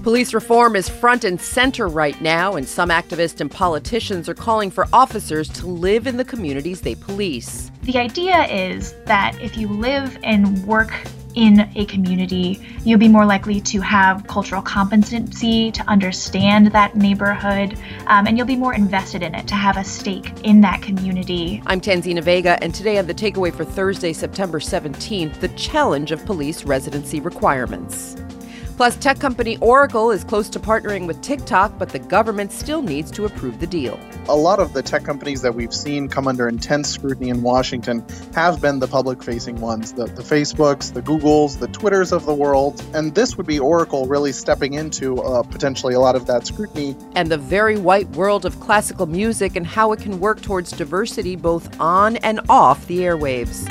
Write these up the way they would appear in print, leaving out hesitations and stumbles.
Police reform is front and center right now, and some activists and politicians are calling for officers to live in the communities they police. The idea is that if you live and work in a community, you'll be more likely to have cultural competency, to understand that neighborhood, and you'll be more invested in it, to have a stake in that community. I'm Tanzina Vega, and today on The Takeaway for Thursday, September 17th, the challenge of police residency requirements. Plus, tech company Oracle is close to partnering with TikTok, but the government still needs to approve the deal. A lot of the tech companies that we've seen come under intense scrutiny in Washington have been the public-facing ones, the Facebooks, the Googles, the Twitters of the world. And this would be Oracle really stepping into potentially a lot of that scrutiny. And the very white world of classical music and how it can work towards diversity both on and off the airwaves.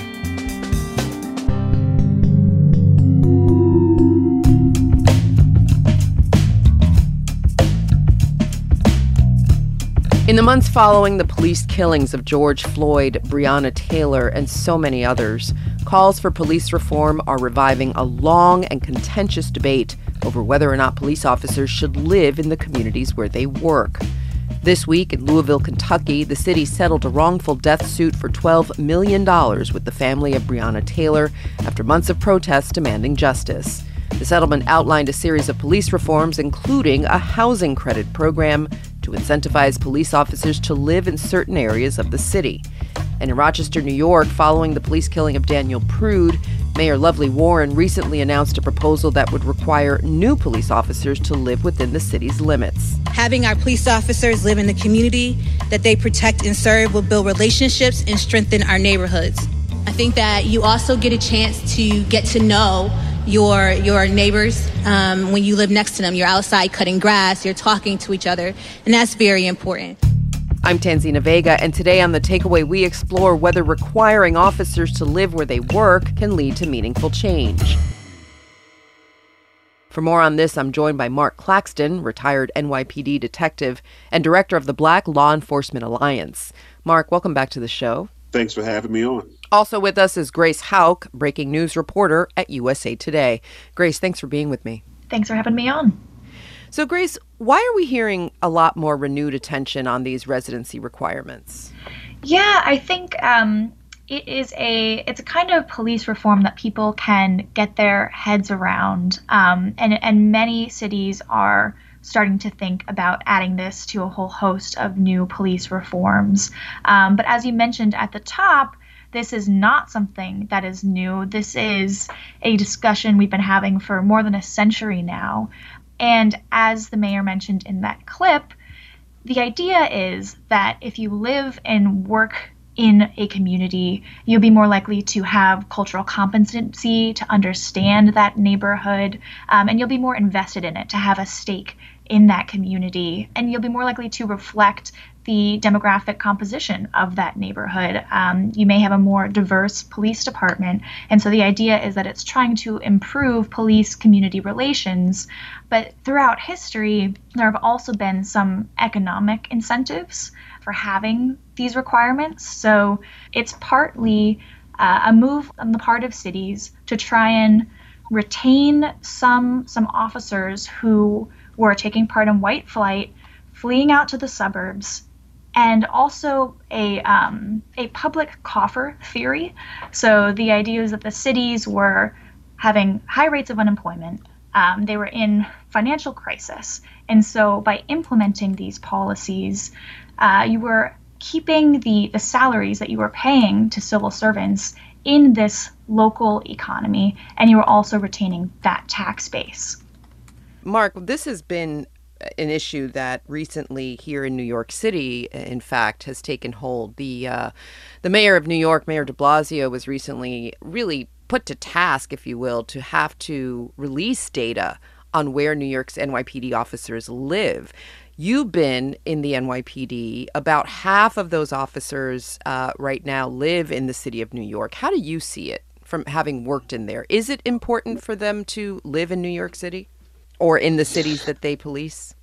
In the months following the police killings of George Floyd, Breonna Taylor, and so many others, calls for police reform are reviving a long and contentious debate over whether or not police officers should live in the communities where they work. This week in Louisville, Kentucky, the city settled a wrongful death suit for $12 million with the family of Breonna Taylor after months of protests demanding justice. The settlement outlined a series of police reforms, including a housing credit program to incentivize police officers to live in certain areas of the city. And in Rochester, New York, following the police killing of Daniel Prude, Mayor Lovely Warren recently announced a proposal that would require new police officers to live within the city's limits. Having our police officers live in the community that they protect and serve will build relationships and strengthen our neighborhoods. I think that you also get a chance to get to know your neighbors when you live next to them. You're outside cutting grass, you're talking to each other, and that's very important. I'm Tanzina Vega, and today on The Takeaway, we explore whether requiring officers to live where they work can lead to meaningful change. For more on this, I'm joined by Mark Claxton, retired NYPD detective and director of the Black Law Enforcement Alliance. Mark, welcome back to the show. Thanks for having me on. Also with us is Grace Hauck, breaking news reporter at USA Today. Grace, thanks for being with me. Thanks for having me on. So, Grace, why are we hearing a lot more renewed attention on these residency requirements? Yeah, I think it's a kind of police reform that people can get their heads around, and many cities are starting to think about adding this to a whole host of new police reforms. But as you mentioned at the top, this is not something that is new. This is a discussion we've been having for more than a century now. And as the mayor mentioned in that clip, the idea is that if you live and work in a community, you'll be more likely to have cultural competency, to understand that neighborhood, and you'll be more invested in it, to have a stake in that community, and you'll be more likely to reflect the demographic composition of that neighborhood. You may have a more diverse police department, and so the idea is that it's trying to improve police-community relations. But throughout history, there have also been some economic incentives for having these requirements. So it's partly a move on the part of cities to try and retain some officers who were taking part in white flight, fleeing out to the suburbs, and also a public coffer theory. So the idea is that the cities were having high rates of unemployment. They were in financial crisis. And so by implementing these policies, you were keeping the salaries that you were paying to civil servants in this local economy, and you were also retaining that tax base. Mark, this has been an issue that recently here in New York City, in fact, has taken hold. The mayor of New York, Mayor de Blasio, was recently really put to task, if you will, to have to release data on where New York's NYPD officers live. You've been in the NYPD. About half of those officers right now live in the city of New York. How do you see it from having worked in there? Is it important for them to live in New York City or in the cities that they police?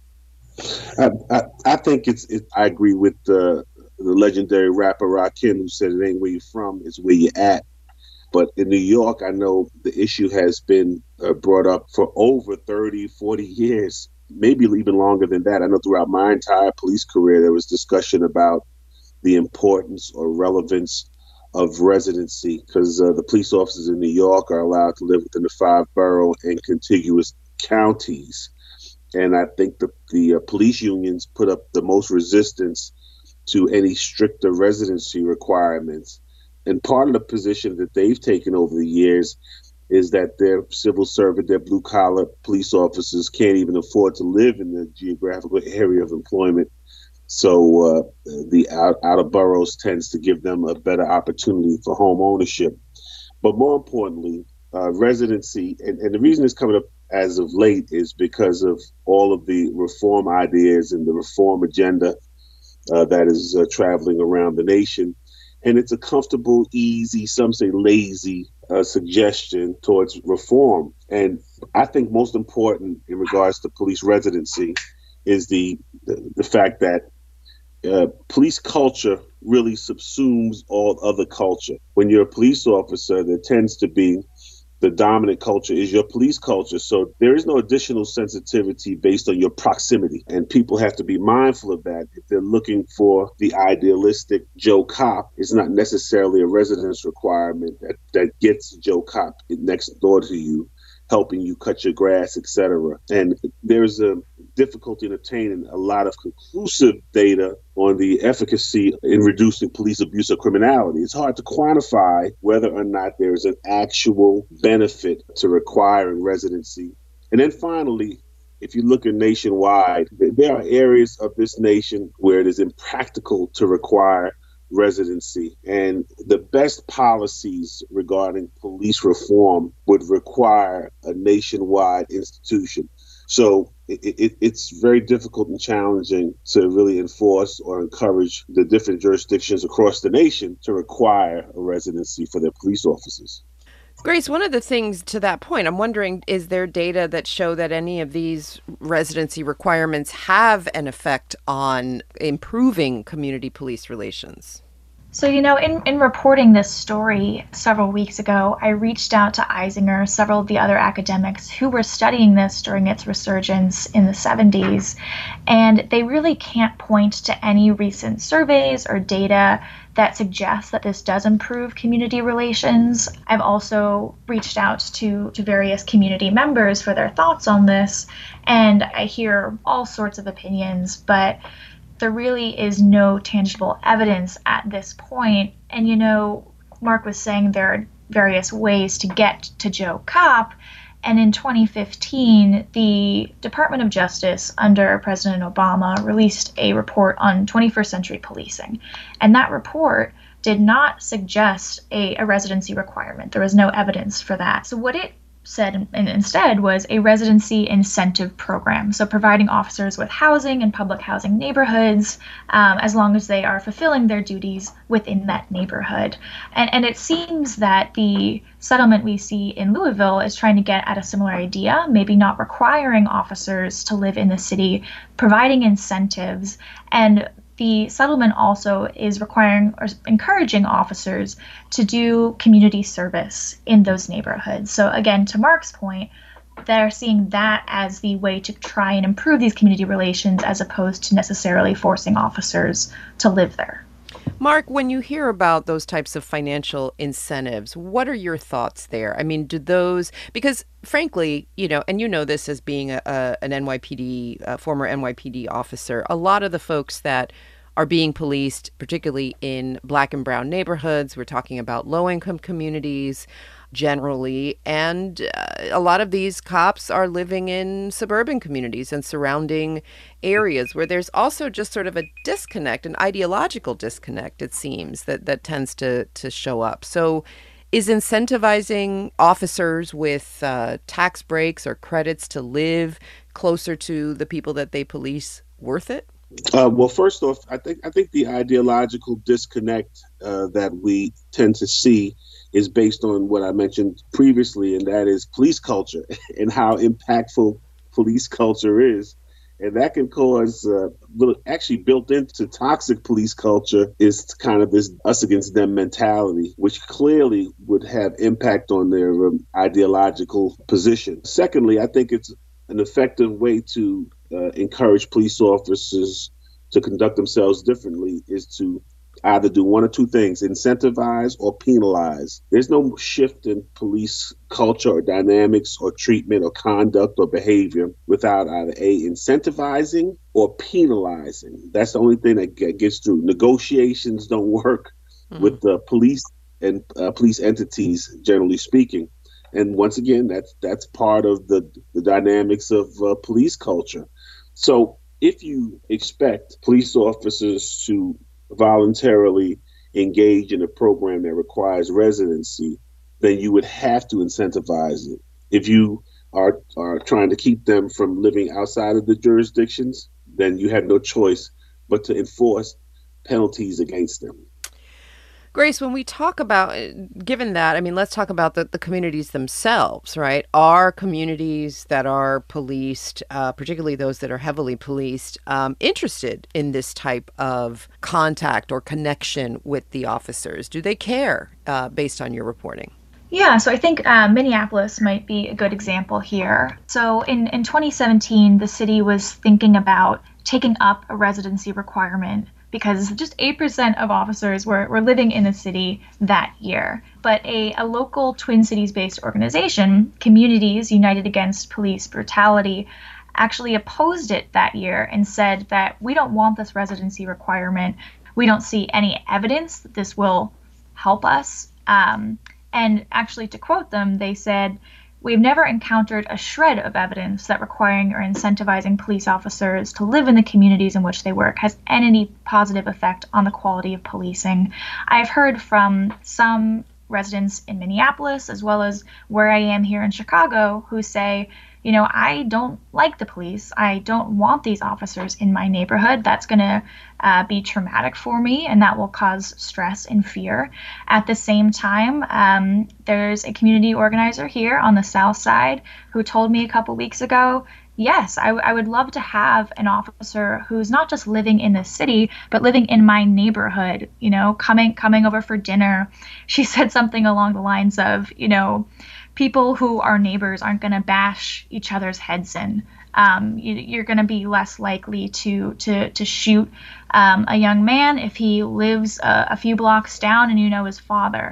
I think I agree with the legendary rapper Rakim, who said it ain't where you're from, it's where you're at. But in New York, I know the issue has been brought up for over 30, 40 years, maybe even longer than that. I know throughout my entire police career, there was discussion about the importance or relevance of residency, because the police officers in New York are allowed to live within the 5 borough and contiguous counties. And I think the police unions put up the most resistance to any stricter residency requirements. And part of the position that they've taken over the years is that their civil servant, their blue collar police officers can't even afford to live in the geographical area of employment. So the outer boroughs tends to give them a better opportunity for home ownership. But more importantly, residency, and the reason it's coming up as of late is because of all of the reform ideas and the reform agenda that is traveling around the nation. And it's a comfortable, easy, some say lazy suggestion towards reform. And I think most important in regards to police residency is the fact that police culture really subsumes all other culture. When you're a police officer, there tends to be the dominant culture is your police culture. So there is no additional sensitivity based on your proximity. And people have to be mindful of that. If they're looking for the idealistic Joe Cop, it's not necessarily a residence requirement that gets Joe Cop next door to you, helping you cut your grass, etc. And there's a difficulty in obtaining a lot of conclusive data on the efficacy in reducing police abuse or criminality. It's hard to quantify whether or not there's an actual benefit to requiring residency. And then finally, if you look at nationwide, there are areas of this nation where it is impractical to require residency. And the best policies regarding police reform would require a nationwide institution. So it's very difficult and challenging to really enforce or encourage the different jurisdictions across the nation to require a residency for their police officers. Grace, one of the things to that point, I'm wondering, is there data that show that any of these residency requirements have an effect on improving community police relations? So, in reporting this story several weeks ago, I reached out to Eisinger, several of the other academics who were studying this during its resurgence in the 70s, and they really can't point to any recent surveys or data that suggests that this does improve community relations. I've also reached out to various community members for their thoughts on this, and I hear all sorts of opinions, but there really is no tangible evidence at this point. And, Mark was saying there are various ways to get to Joe Cop. And in 2015, the Department of Justice under President Obama released a report on 21st century policing. And that report did not suggest a residency requirement. There was no evidence for that. So what it said instead was a residency incentive program. So providing officers with housing in public housing neighborhoods as long as they are fulfilling their duties within that neighborhood. And it seems that the settlement we see in Louisville is trying to get at a similar idea, maybe not requiring officers to live in the city, providing incentives. And the settlement also is requiring or encouraging officers to do community service in those neighborhoods. So again, to Mark's point, they're seeing that as the way to try and improve these community relations as opposed to necessarily forcing officers to live there. Mark, when you hear about those types of financial incentives, what are your thoughts there? I mean, do those, because frankly, and this as being an NYPD, former NYPD officer, a lot of the folks that are being policed, particularly in Black and brown neighborhoods, we're talking about low-income communities generally, and a lot of these cops are living in suburban communities and surrounding areas where there's also just sort of a disconnect, an ideological disconnect, it seems, that tends to show up. So is incentivizing officers with tax breaks or credits to live closer to the people that they police worth it? Well, first off, I think the ideological disconnect that we tend to see is based on what I mentioned previously, and that is police culture and how impactful police culture is And that can cause, actually built into toxic police culture is kind of this us against them mentality, which clearly would have impact on their ideological position. Secondly, I think it's an effective way to encourage police officers to conduct themselves differently is to either do one or two things: incentivize or penalize. There's no shift in police culture or dynamics or treatment or conduct or behavior without either A, incentivizing or penalizing. That's the only thing that gets through. Negotiations don't work with the police and police entities, generally speaking. And once again, that's part of the dynamics of police culture. So if you expect police officers to voluntarily engage in a program that requires residency, then you would have to incentivize it. If you are trying to keep them from living outside of the jurisdictions, then you have no choice but to enforce penalties against them. Grace, when we talk about, given that, I mean, let's talk about the communities themselves, right? Are communities that are policed, particularly those that are heavily policed, interested in this type of contact or connection with the officers? Do they care, based on your reporting? Yeah, so I think Minneapolis might be a good example here. So in 2017, the city was thinking about taking up a residency requirement because just 8% of officers were living in the city that year. But a local Twin Cities-based organization, Communities United Against Police Brutality, actually opposed it that year and said that we don't want this residency requirement. We don't see any evidence that this will help us. And actually, to quote them, they said, "We've never encountered a shred of evidence that requiring or incentivizing police officers to live in the communities in which they work has any positive effect on the quality of policing." I've heard from some residents in Minneapolis, as well as where I am here in Chicago, who say, you know, I don't like the police. I don't want these officers in my neighborhood. That's going to be traumatic for me, and that will cause stress and fear. At the same time, there's a community organizer here on the South Side who told me a couple weeks ago, yes, I would love to have an officer who's not just living in the city, but living in my neighborhood, you know, coming over for dinner. She said something along the lines of, you know, people who are neighbors aren't going to bash each other's heads in. You're going to be less likely to shoot a young man if he lives a few blocks down and you know his father.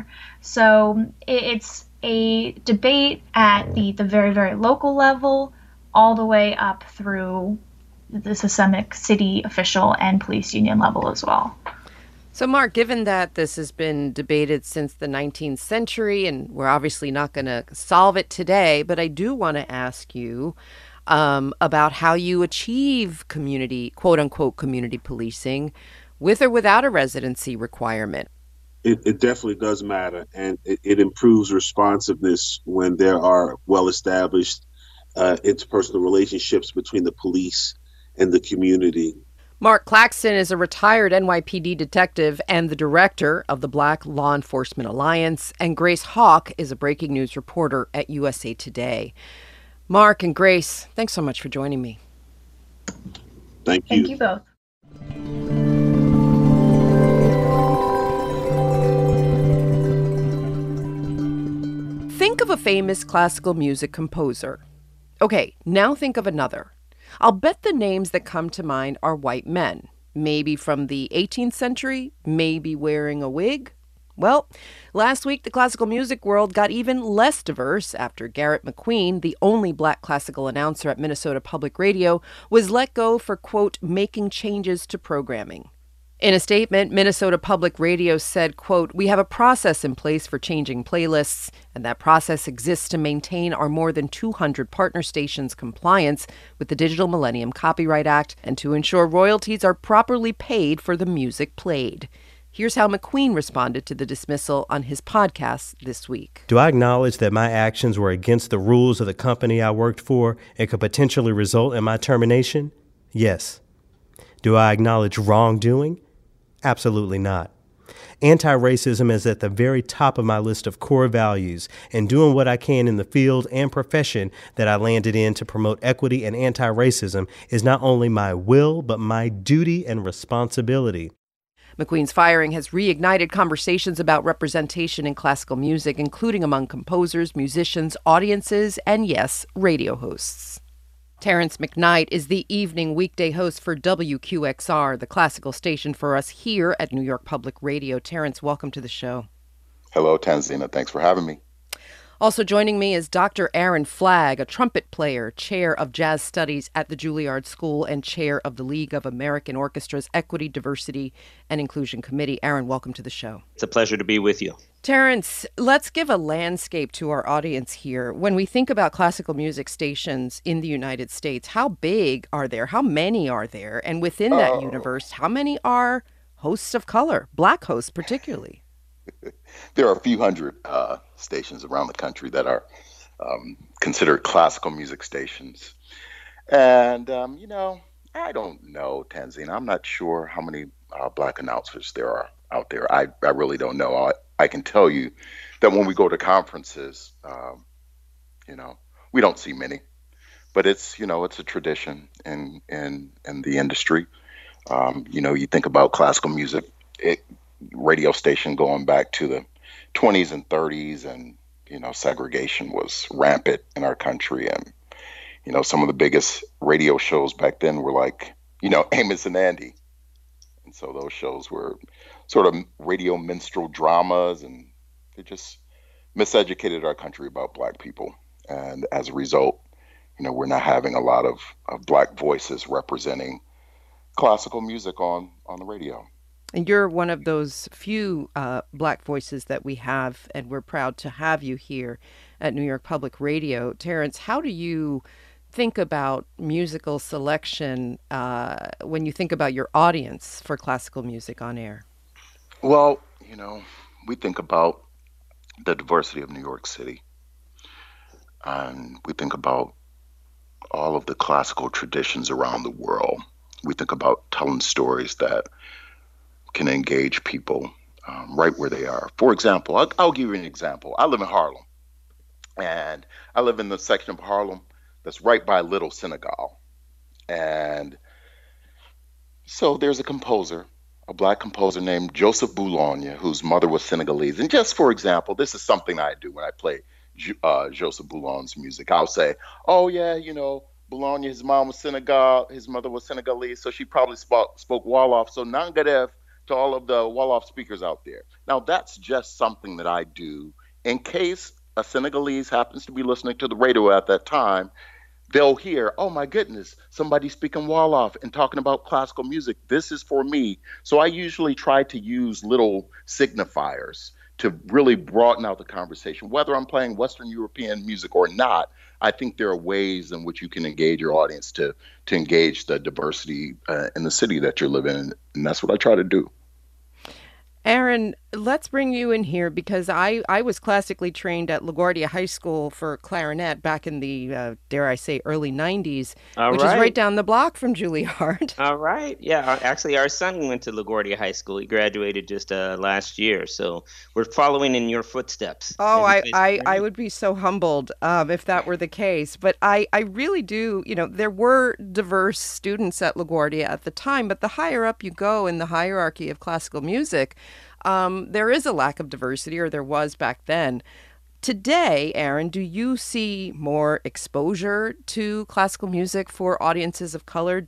So it's a debate at the very, very local level, all the way up through the systemic city official and police union level as well. So, Mark, given that this has been debated since the 19th century, and we're obviously not going to solve it today, but I do want to ask you about how you achieve community, quote unquote, community policing with or without a residency requirement. It definitely does matter, and it improves responsiveness when there are well-established interpersonal relationships between the police and the community. Mark Claxton is a retired NYPD detective and the director of the Black Law Enforcement Alliance, and Grace Hawk is a breaking news reporter at USA Today. Mark and Grace, thanks so much for joining me. Thank you. Thank you both. Think of a famous classical music composer. Okay, now think of another. I'll bet the names that come to mind are white men, maybe from the 18th century, maybe wearing a wig. Well, last week, the classical music world got even less diverse after Garrett McQueen, the only black classical announcer at Minnesota Public Radio, was let go for, quote, making changes to programming. In a statement, Minnesota Public Radio said, quote, "We have a process in place for changing playlists, and that process exists to maintain our more than 200 partner stations' compliance with the Digital Millennium Copyright Act and to ensure royalties are properly paid for the music played." Here's how McQueen responded to the dismissal on his podcast this week. Do I acknowledge that my actions were against the rules of the company I worked for and could potentially result in my termination? Yes. Do I acknowledge wrongdoing? Absolutely not. Anti-racism is at the very top of my list of core values, and doing what I can in the field and profession that I landed in to promote equity and anti-racism is not only my will, but my duty and responsibility. McQueen's firing has reignited conversations about representation in classical music, including among composers, musicians, audiences, and yes, radio hosts. Terrence McKnight is the evening weekday host for WQXR, the classical station for us here at New York Public Radio. Terrence, welcome to the show. Hello, Tanzina. Thanks for having me. Also joining me is Dr. Aaron Flagg, a trumpet player, chair of jazz studies at the Juilliard School, and chair of the League of American Orchestras Equity, Diversity, and Inclusion Committee. Aaron, welcome to the show. It's a pleasure to be with you. Terrence, let's give a landscape to our audience here. When we think about classical music stations in the United States, how big are there? How many are there? And within that universe, how many are hosts of color, Black hosts particularly? There are a few hundred stations around the country that are considered classical music stations. And, I don't know, Tanzina. I'm not sure how many Black announcers there are out there. I really don't know. I can tell you that when we go to conferences, we don't see many. But it's a tradition in the industry. You think about classical music, radio station going back to the 20s and 30s, and segregation was rampant in our country, and some of the biggest radio shows back then were like Amos and Andy, and so those shows were sort of radio minstrel dramas, and they just miseducated our country about Black people, and as a result, we're not having a lot of Black voices representing classical music on the radio. And you're one of those few Black voices that we have, and we're proud to have you here at New York Public Radio. Terrence, how do you think about musical selection when you think about your audience for classical music on air? Well, we think about the diversity of New York City, and we think about all of the classical traditions around the world. We think about telling stories that can engage people right where they are. For example, I'll give you an example. I live in Harlem, and I live in the section of Harlem that's right by Little Senegal. And so there's a Black composer named Joseph Boulogne, whose mother was Senegalese. And just for example, this is something I do when I play Joseph Boulogne's music. I'll say, oh yeah, Boulogne, his mom was Senegal, his mother was Senegalese, so she probably spoke Wolof. So Nangadev to all of the Wolof speakers out there. Now, that's just something that I do in case a Senegalese happens to be listening to the radio at that time. They'll hear, oh my goodness, somebody speaking Wolof and talking about classical music. This is for me. So I usually try to use little signifiers to really broaden out the conversation. Whether I'm playing Western European music or not, I think there are ways in which you can engage your audience to engage the diversity in the city that you're living in. And that's what I try to do. Aaron, let's bring you in here because I was classically trained at LaGuardia High School for clarinet back in the, dare I say, early 90s, which is right down the block from Juilliard. All right. Yeah, actually, our son went to LaGuardia High School. He graduated just last year, so we're following in your footsteps. Oh, I would be so humbled if that were the case. But I really do, there were diverse students at LaGuardia at the time, but the higher up you go in the hierarchy of classical music, there is a lack of diversity, or there was back then. Today, Aaron, do you see more exposure to classical music for audiences of color?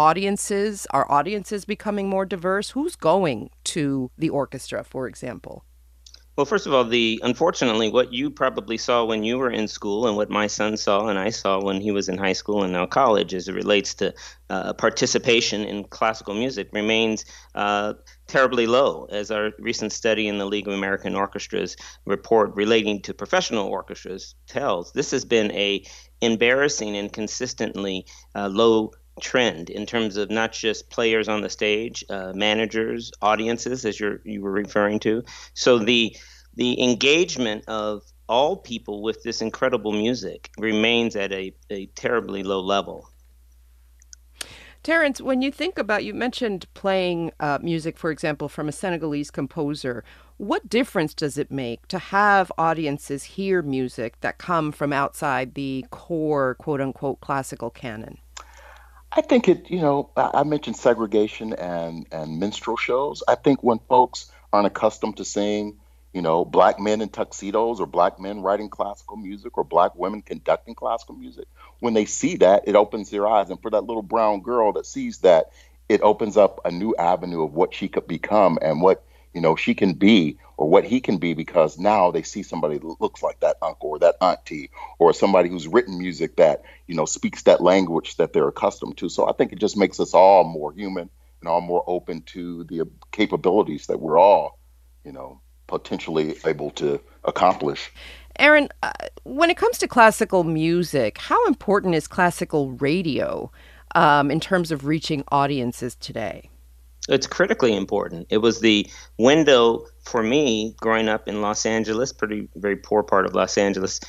Are audiences becoming more diverse? Who's going to the orchestra, for example? Well, first of all, unfortunately, what you probably saw when you were in school and what my son saw and I saw when he was in high school and now college as it relates to participation in classical music remains terribly low, as our recent study in the League of American Orchestras report relating to professional orchestras tells. This has been a embarrassing and consistently low trend in terms of not just players on the stage, managers, audiences, as you were referring to. So the engagement of all people with this incredible music remains at a terribly low level. Terrence, when you think about, you mentioned playing music, for example, from a Senegalese composer. What difference does it make to have audiences hear music that come from outside the core, quote unquote, classical canon? I think I mentioned segregation and minstrel shows. I think when folks aren't accustomed to seeing, black men in tuxedos or black men writing classical music or black women conducting classical music, when they see that, it opens their eyes. And for that little brown girl that sees that, it opens up a new avenue of what she could become and what, she can be or what he can be, because now they see somebody that looks like that uncle or that auntie or somebody who's written music that, speaks that language that they're accustomed to. So I think it just makes us all more human and all more open to the capabilities that we're all, potentially able to accomplish. Aaron, when it comes to classical music, how important is classical radio in terms of reaching audiences today? It's critically important. It was the window for me growing up in Los Angeles, very poor part of Los Angeles,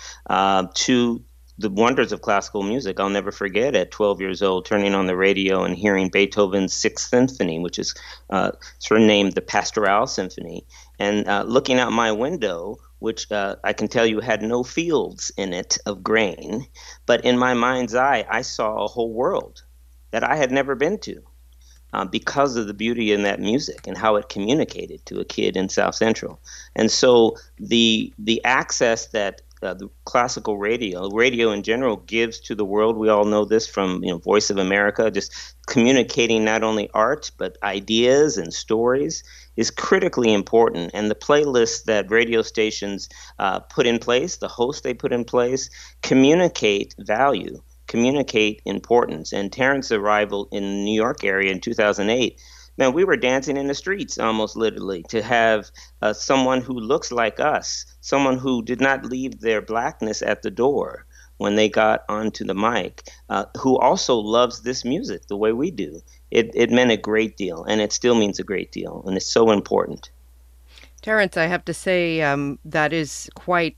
to the wonders of classical music. I'll never forget at 12 years old turning on the radio and hearing Beethoven's Sixth Symphony, which is surnamed the Pastoral Symphony, and looking out my window, which I can tell you had no fields in it of grain, but in my mind's eye, I saw a whole world that I had never been to. Because of the beauty in that music and how it communicated to a kid in South Central. And so the access that the classical radio in general gives to the world, we all know this from Voice of America, just communicating not only art but ideas and stories, is critically important. And the playlists that radio stations put in place, the hosts they put in place, communicate value, communicate importance. And Terrence's arrival in the New York area in 2008, man, we were dancing in the streets almost literally to have someone who looks like us, someone who did not leave their blackness at the door when they got onto the mic, who also loves this music the way we do. It meant a great deal, and it still means a great deal, and it's so important. Terrence, I have to say that is quite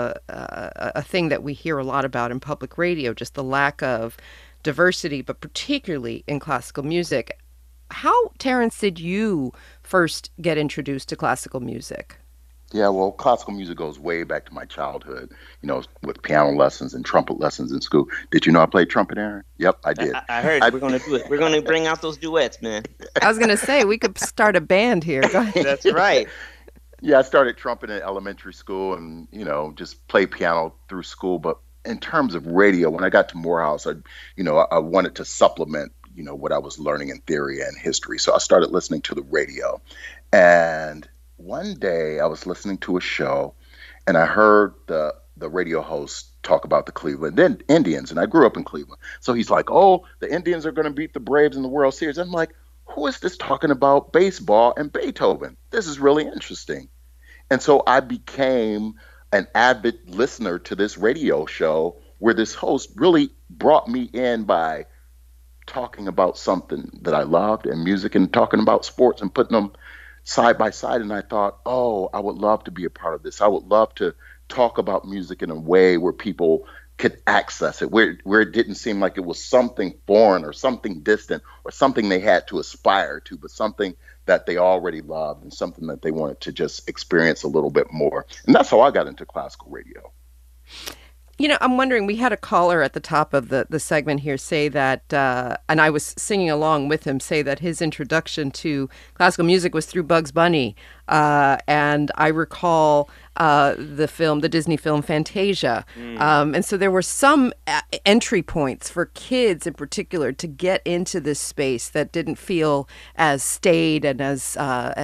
a thing that we hear a lot about in public radio, just the lack of diversity, but particularly in classical music. How, Terrence, did you first get introduced to classical music? Yeah, well, classical music goes way back to my childhood, with piano lessons and trumpet lessons in school. Did you know I played trumpet, Aaron? Yep, I did. I heard. We're going to do it. We're going to bring out those duets, man. I was going to say, we could start a band here. Go ahead. That's right. Yeah, I started trumpet in elementary school and, just play piano through school. But in terms of radio, when I got to Morehouse, I wanted to supplement, what I was learning in theory and history. So I started listening to the radio. And one day I was listening to a show and I heard the radio host talk about the Cleveland Indians. And I grew up in Cleveland. So he's like, oh, the Indians are going to beat the Braves in the World Series. I'm like, who is this talking about baseball and Beethoven? This is really interesting. And so I became an avid listener to this radio show where this host really brought me in by talking about something that I loved and music and talking about sports and putting them side by side. And I thought, oh, I would love to be a part of this. I would love to talk about music in a way where people could access it, where it didn't seem like it was something foreign or something distant or something they had to aspire to, but something that they already loved and something that they wanted to just experience a little bit more. And that's how I got into classical radio. I'm wondering, we had a caller at the top of the segment here say that, and I was singing along with him, say that his introduction to classical music was through Bugs Bunny. And I recall the Disney film Fantasia. And so there were some entry points for kids in particular to get into this space that didn't feel as staid and as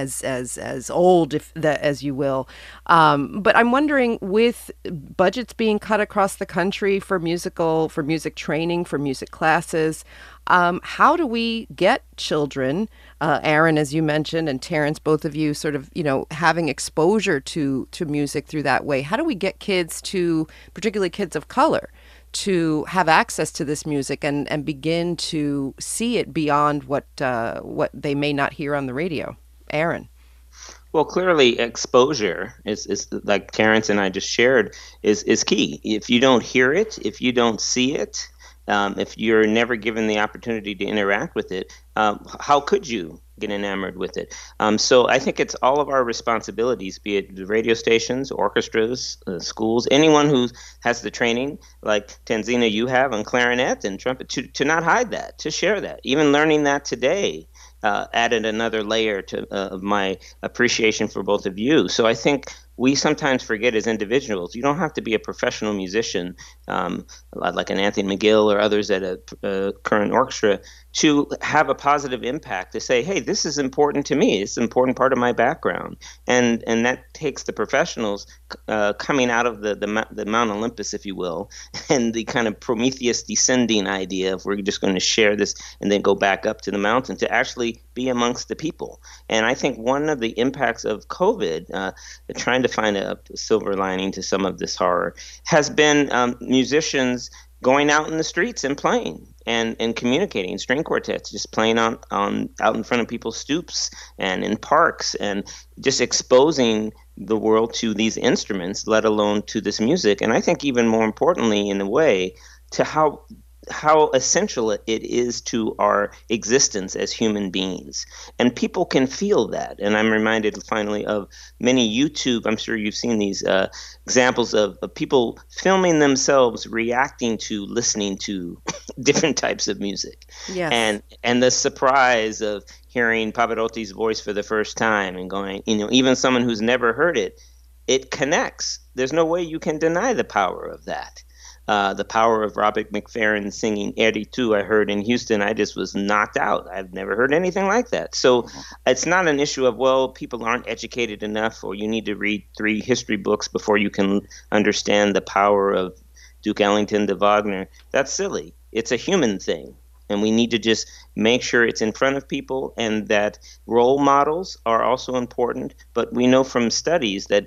old, as you will. But I'm wondering, with budgets being cut across the country for music training, for music classes, how do we get children, Aaron, as you mentioned, and Terrence, both of you sort of, having exposure to music through that way? How do we get kids particularly kids of color, to have access to this music and begin to see it beyond what they may not hear on the radio? Aaron. Well, clearly exposure is like Terrence and I just shared is key. If you don't hear it, if you don't see it, If you're never given the opportunity to interact with it, how could you get enamored with it? So I think it's all of our responsibilities, be it the radio stations, orchestras, schools, anyone who has the training, like Tanzina, you have on clarinet and trumpet, to not hide that, to share that. Even learning that today added another layer to of my appreciation for both of you. So I think we sometimes forget as individuals, you don't have to be a professional musician like an Anthony McGill or others at a current orchestra to have a positive impact, to say, hey, this is important to me. It's an important part of my background. And that takes the professionals coming out of the Mount Olympus, if you will, and the kind of Prometheus descending idea of we're just going to share this and then go back up to the mountain to actually be amongst the people. And I think one of the impacts of COVID, trying to find a silver lining to some of this horror, has been musicians going out in the streets and playing and communicating, string quartets just playing out in front of people's stoops and in parks, and just exposing the world to these instruments, let alone to this music. And I think even more importantly, in a way, to how essential it is to our existence as human beings. And people can feel that. And I'm reminded finally of many YouTube, I'm sure you've seen these examples of people filming themselves reacting to listening to different types of music. Yes. And the surprise of hearing Pavarotti's voice for the first time and going, even someone who's never heard it, it connects. There's no way you can deny the power of that. The power of Robert McFerrin singing Eri Tu, I heard in Houston, I just was knocked out. I've never heard anything like that. So it's not an issue of, well, people aren't educated enough, or you need to read 3 history books before you can understand the power of Duke Ellington to Wagner. That's silly. It's a human thing. And we need to just make sure it's in front of people, and that role models are also important. But we know from studies that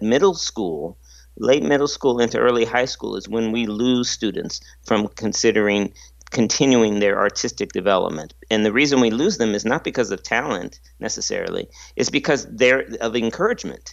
late middle school into early high school is when we lose students from considering continuing their artistic development. And the reason we lose them is not because of talent necessarily, it's because they're of encouragement.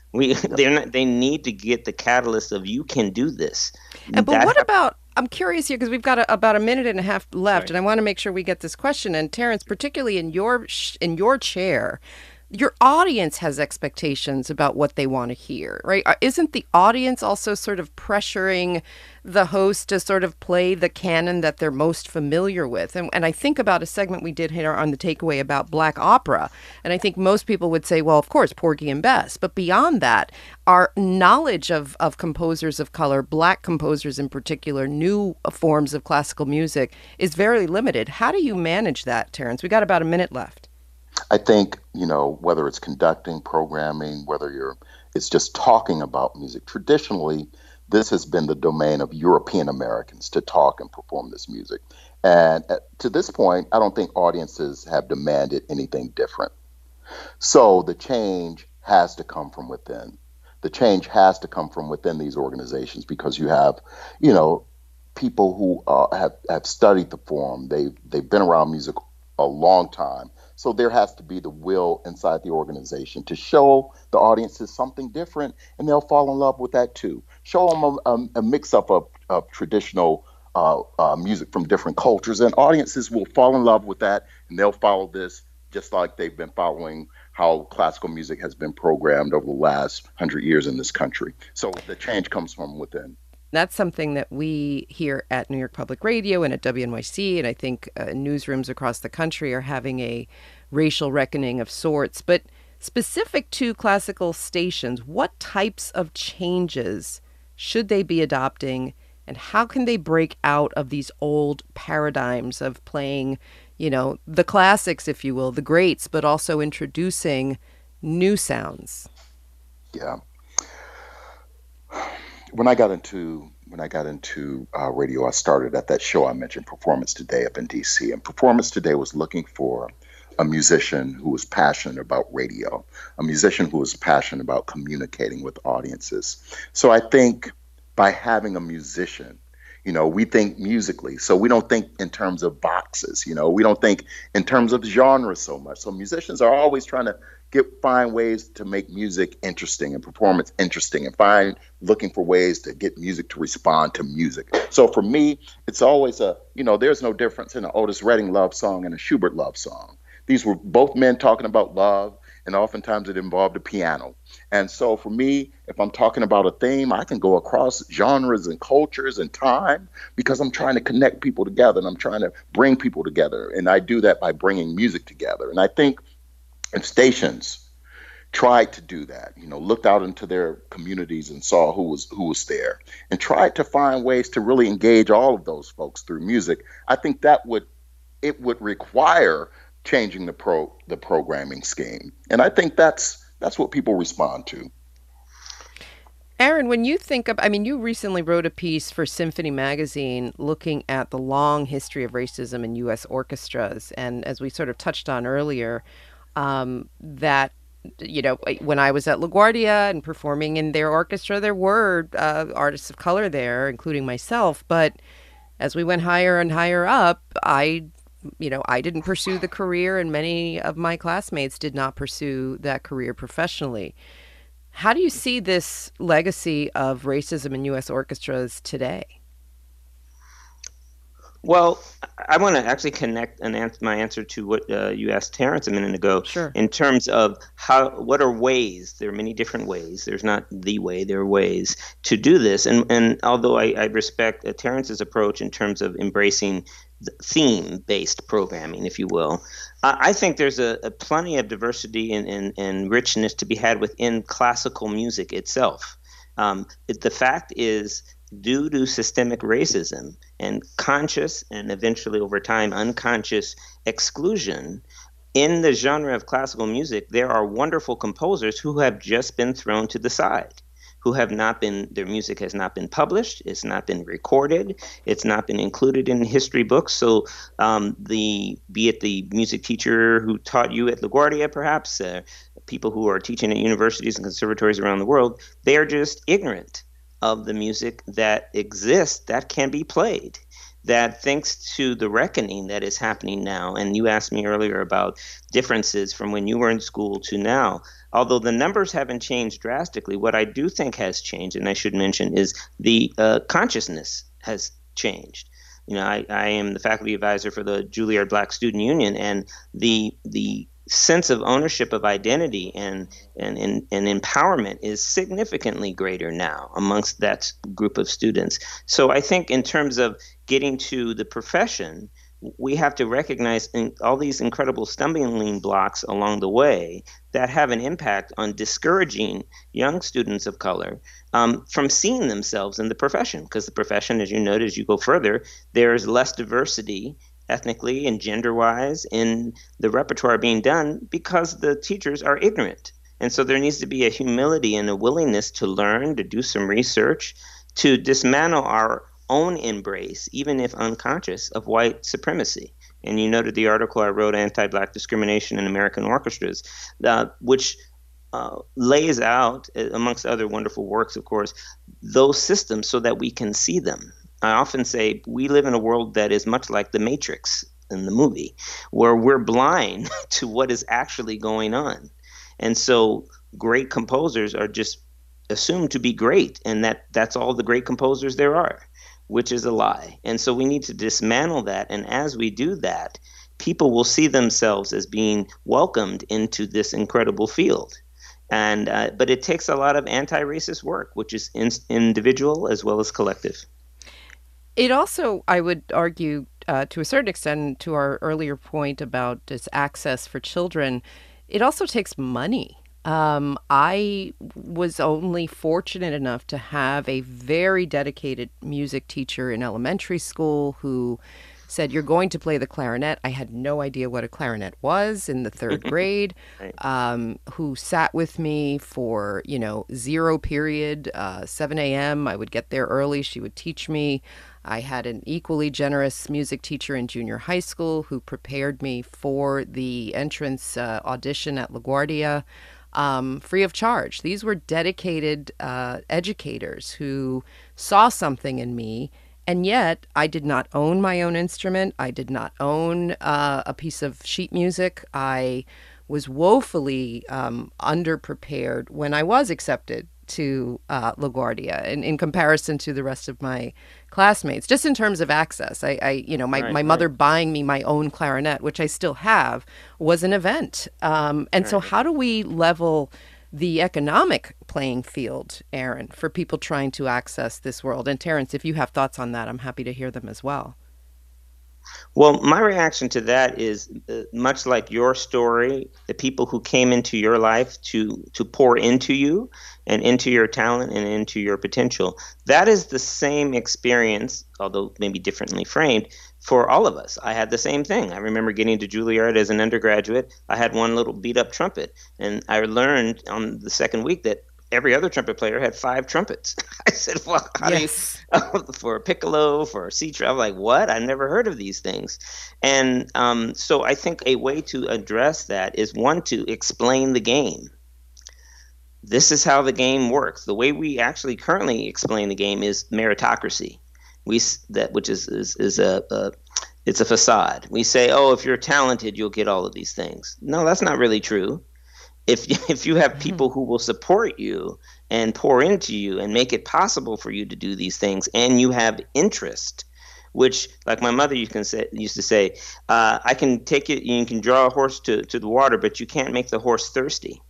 They need to get the catalyst of, you can do this. But what about, I'm curious here, because we've got about a minute and a half left, and I want to make sure we get this question. And Terrence, particularly in your chair, your audience has expectations about what they want to hear, right? Isn't the audience also sort of pressuring the host to sort of play the canon that they're most familiar with? And I think about a segment we did here on The Takeaway about Black opera. And I think most people would say, well, of course, Porgy and Bess. But beyond that, our knowledge of composers of color, Black composers in particular, new forms of classical music, is very limited. How do you manage that, Terrence? We got about a minute left. I think, whether it's conducting, programming, it's just talking about music. Traditionally, this has been the domain of European Americans to talk and perform this music. And to this point, I don't think audiences have demanded anything different. So the change has to come from within. The change has to come from within these organizations, because you have, people who have studied the form. They've been around music a long time. So there has to be the will inside the organization to show the audiences something different, and they'll fall in love with that too. Show them a mix-up of traditional music from different cultures, and audiences will fall in love with that, and they'll follow this just like they've been following how classical music has been programmed over the last 100 years in this country. So the change comes from within. That's something that we here at New York Public Radio and at WNYC, and I think newsrooms across the country, are having a racial reckoning of sorts. But specific to classical stations, what types of changes should they be adopting, and how can they break out of these old paradigms of playing, the classics, if you will, the greats, but also introducing new sounds? Yeah. When I got into radio, I started at that show I mentioned, Performance Today, up in DC. And Performance Today was looking for a musician who was passionate about radio, a musician who was passionate about communicating with audiences. So I think by having a musician We think musically, so we don't think in terms of boxes. We don't think in terms of genre so much. So musicians are always trying to find ways to make music interesting and performance interesting, and looking for ways to get music to respond to music. So for me, it's always there's no difference in an Otis Redding love song and a Schubert love song. These were both men talking about love, and oftentimes it involved a piano. And so for me, if I'm talking about a theme, I can go across genres and cultures and time, because I'm trying to connect people together and I'm trying to bring people together. And I do that by bringing music together. And I think if stations tried to do that, looked out into their communities and saw who was there, and tried to find ways to really engage all of those folks through music, I think it would require changing the programming scheme. And I think that's what people respond to. Aaron, when you think of, you recently wrote a piece for Symphony Magazine looking at the long history of racism in U.S. orchestras. And as we sort of touched on earlier, that, when I was at LaGuardia and performing in their orchestra, there were artists of color there, including myself. But as we went higher and higher up, I didn't pursue the career, and many of my classmates did not pursue that career professionally. How do you see this legacy of racism in U.S. orchestras today? Well, I want to actually connect my answer to what you asked Terrence a minute ago. Sure. In terms of what are ways? There are many different ways. There's not the way. There are ways to do this. And although I respect Terrence's approach in terms of embracing theme-based programming, if you will, I think there's a plenty of diversity and richness to be had within classical music itself. The fact is, due to systemic racism and conscious and eventually over time unconscious exclusion in the genre of classical music, there are wonderful composers who have just been thrown to the side, their music has not been published, it's not been recorded, it's not been included in history books. So be it the music teacher who taught you at LaGuardia, perhaps, people who are teaching at universities and conservatories around the world, they are just ignorant of the music that exists that can be played, that thanks to the reckoning that is happening now. And you asked me earlier about differences from when you were in school to now. Although the numbers haven't changed drastically, what I do think has changed, and I should mention, is the consciousness has changed. I am the faculty advisor for the Juilliard Black Student Union, and the sense of ownership of identity and empowerment is significantly greater now amongst that group of students. So I think in terms of getting to the profession, we have to recognize all these incredible stumbling blocks along the way that have an impact on discouraging young students of color from seeing themselves in the profession. Because the profession, as you note, as you go further, there's less diversity ethnically and gender-wise in the repertoire being done because the teachers are ignorant. And so there needs to be a humility and a willingness to learn, to do some research, to dismantle our own embrace, even if unconscious, of white supremacy. And you noted the article I wrote, Anti-Black Discrimination in American Orchestras, which lays out, amongst other wonderful works, of course, those systems so that we can see them. I often say we live in a world that is much like the Matrix in the movie, where we're blind to what is actually going on. And so great composers are just assumed to be great, and that's all the great composers there are, which is a lie. And so we need to dismantle that. And as we do that, people will see themselves as being welcomed into this incredible field. And but it takes a lot of anti-racist work, which is individual as well as collective. It also, I would argue, to a certain extent, to our earlier point about its access for children, it also takes money. I was only fortunate enough to have a very dedicated music teacher in elementary school who said, "You're going to play the clarinet." I had no idea what a clarinet was in the third grade, who sat with me for, zero period, 7 a.m. I would get there early. She would teach me. I had an equally generous music teacher in junior high school who prepared me for the entrance audition at LaGuardia, free of charge. These were dedicated educators who saw something in me And yet, I did not own my own instrument. I did not own a piece of sheet music. I was woefully underprepared when I was accepted to LaGuardia in comparison to the rest of my classmates, just in terms of access. My mother buying me my own clarinet, which I still have, was an event. So how do we level the economic playing field, Aaron, for people trying to access this world? And Terrence, if you have thoughts on that, I'm happy to hear them as well. Well, my reaction to that is much like your story, the people who came into your life to pour into you and into your talent and into your potential. That is the same experience, although maybe differently framed, for all of us. I had the same thing. I remember getting to Juilliard as an undergraduate. I had one little beat up trumpet, and I learned on the second week that every other trumpet player had 5 trumpets. I said, well, how do you, for a piccolo, for a C string? I'm like, what? I never heard of these things. And so I think a way to address that is, one, to explain the game. This is how the game works. The way we actually currently explain the game is meritocracy. Which is a facade. We say, oh, if you're talented, you'll get all of these things. No, that's not really true. If you have people who will support you and pour into you and make it possible for you to do these things, and you have interest, which, like my mother used to say, I can take it, you can draw a horse to the water, but you can't make the horse thirsty.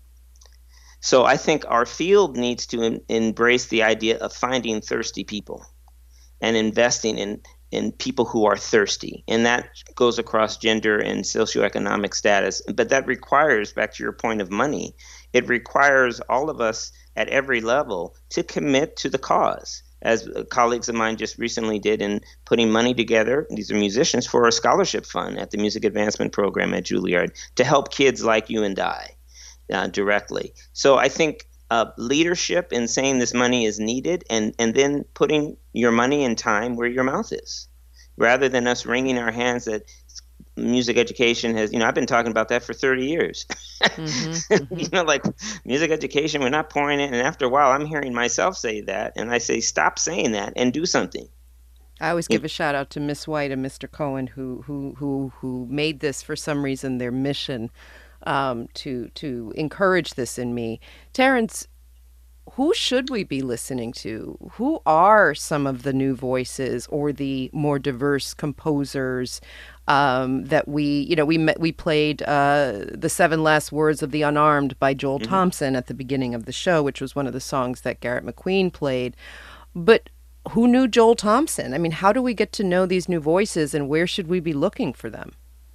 So I think our field needs to embrace the idea of finding thirsty people and investing in people who are thirsty. And that goes across gender and socioeconomic status. But that requires, back to your point of money, it requires all of us at every level to commit to the cause, as colleagues of mine just recently did in putting money together. These are musicians, for a scholarship fund at the Music Advancement Program at Juilliard to help kids like you and I directly. So I think leadership in saying this money is needed, and then putting your money and time where your mouth is, rather than us wringing our hands that music education has, I've been talking about that for 30 years. Like music education, we're not pouring it. And after a while, I'm hearing myself say that. And I say, stop saying that and do something. I always give a shout out to Miss White and Mr. Cohen, who made this, for some reason, their mission, to encourage this in me. Terrence, who should we be listening to? Who are some of the new voices or the more diverse composers that we played The 7 Last Words of the Unarmed by Joel Thompson at the beginning of the show, which was one of the songs that Garrett McQueen played. But who knew Joel Thompson? I mean, how do we get to know these new voices, and where should we be looking for them?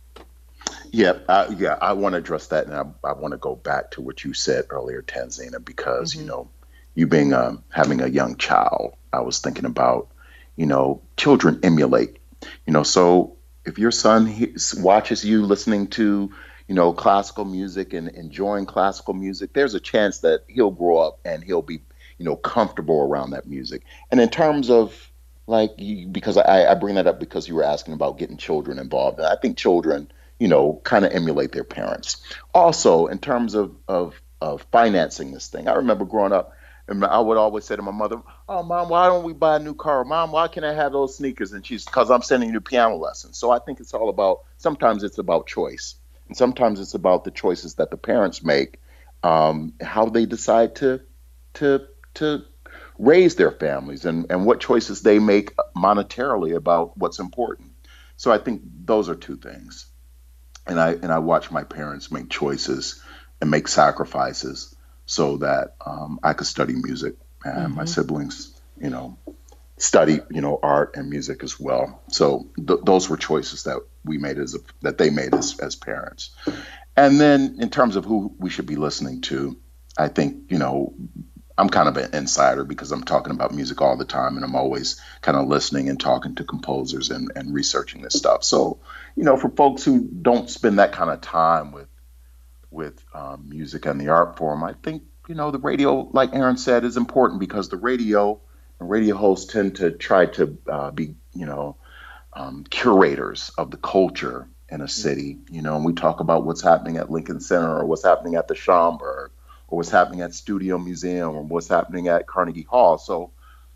I want to address that, and I want to go back to what you said earlier, Tanzina, because you being having a young child, I was thinking about children emulate. So if your son watches you listening to classical music and enjoying classical music, there's a chance that he'll grow up and he'll be comfortable around that music. And in terms of because I bring that up because you were asking about getting children involved, and I think children kind of emulate their parents. Also, in terms of financing this thing, I remember growing up, and I would always say to my mother, "Oh, Mom, why don't we buy a new car? Mom, why can't I have those sneakers?" And she's, "Because I'm sending you to piano lessons." So I think it's all about, sometimes it's about choice, and sometimes it's about the choices that the parents make, how they decide to raise their families, and what choices they make monetarily about what's important. So I think those are two things. And I watch my parents make choices and make sacrifices so that I could study music, and my siblings, study, art and music as well. So those were choices that we made that they made as parents. And then in terms of who we should be listening to, I think, I'm kind of an insider because I'm talking about music all the time, and I'm always kind of listening and talking to composers and researching this stuff. So, for folks who don't spend that kind of time with music and the art form, I think, the radio, like Aaron said, is important, because the radio and radio hosts tend to try to be, curators of the culture in a city, and we talk about what's happening at Lincoln Center, or what's happening at the Schomburg, or what's happening at Studio Museum, or what's happening at Carnegie Hall. So,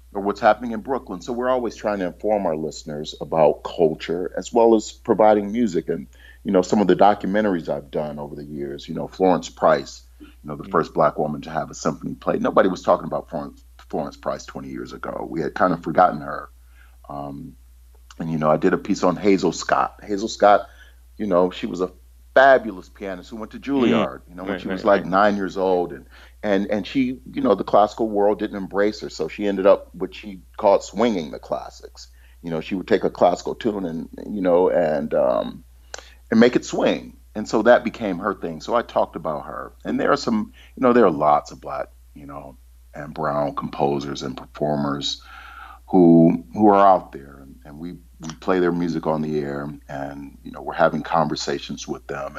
or what's happening in Brooklyn. So we're always trying to inform our listeners about culture as well as providing music. And, some of the documentaries I've done over the years, Florence Price, the first Black woman to have a symphony played. Nobody was talking about Florence Price 20 years ago. We had kind of forgotten her. And I did a piece on Hazel Scott. Hazel Scott, she was a fabulous pianist who went to Juilliard, when she was like 9 years old. And she, the classical world didn't embrace her. So she ended up what she called swinging the classics. She would take a classical tune and make it swing. And so that became her thing. So I talked about her. And there are some, there are lots of Black, and brown composers and performers who are out there. And we play their music on the air, and, we're having conversations with them.